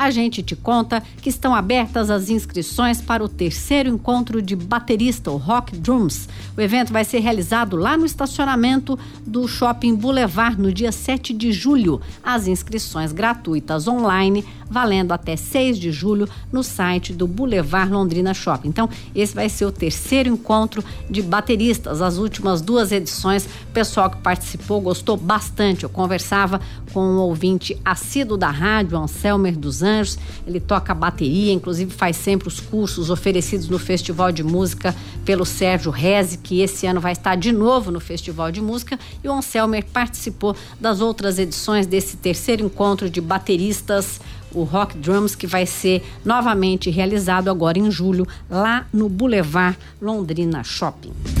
a gente te conta que estão abertas as inscrições para o terceiro encontro de baterista, o Rock Drums. O evento vai ser realizado lá no estacionamento do Shopping Boulevard no dia 7 de julho. As inscrições gratuitas online, valendo até 6 de julho no site do Boulevard Londrina Shopping. Então, esse vai ser o terceiro encontro de bateristas. As últimas 2 edições, o pessoal que participou gostou bastante. Eu conversava com um ouvinte assíduo da rádio, Anselmer dos Anjos. Ele toca bateria, inclusive faz sempre os cursos oferecidos no Festival de Música pelo Sérgio Reze, que esse ano vai estar de novo no Festival de Música. E o Anselmer participou das outras edições desse terceiro encontro de bateristas, o Rock Drums, que vai ser novamente realizado agora em julho, lá no Boulevard Londrina Shopping.